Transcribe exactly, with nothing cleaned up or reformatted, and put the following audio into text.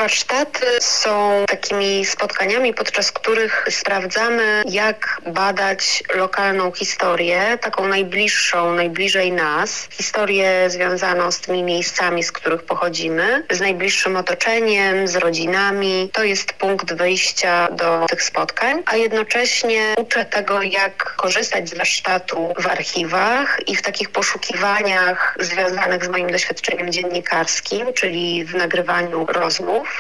Warsztaty są takimi spotkaniami, podczas których sprawdzamy, jak badać lokalną historię, taką najbliższą, najbliżej nas, historię związaną z tymi miejscami, z których pochodzimy, z najbliższym otoczeniem, z rodzinami. To jest punkt wyjścia do tych spotkań, a jednocześnie uczę tego, jak korzystać z warsztatu w archiwach i w takich poszukiwaniach związanych z moim doświadczeniem dziennikarskim, czyli w nagrywaniu rozmów.